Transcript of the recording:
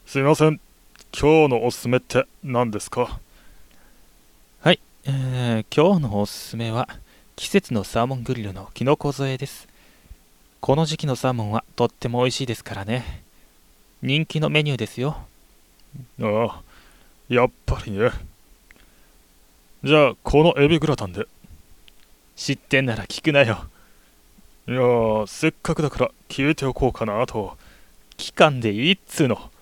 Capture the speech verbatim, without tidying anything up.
すいません。今日のおすすめって何ですか？ はい、えー、今日のおすすめは季節のサーモングリルのキノコ添えです。この時期のサーモンはとっても美味しいですからね。人気のメニューですよ。 ああ、やっぱりね。じゃあ、このエビグラタンで。 知ってんなら聞くなよ。 いやー、せっかくだから聞いておこうかなと。 期間でいいっつうの。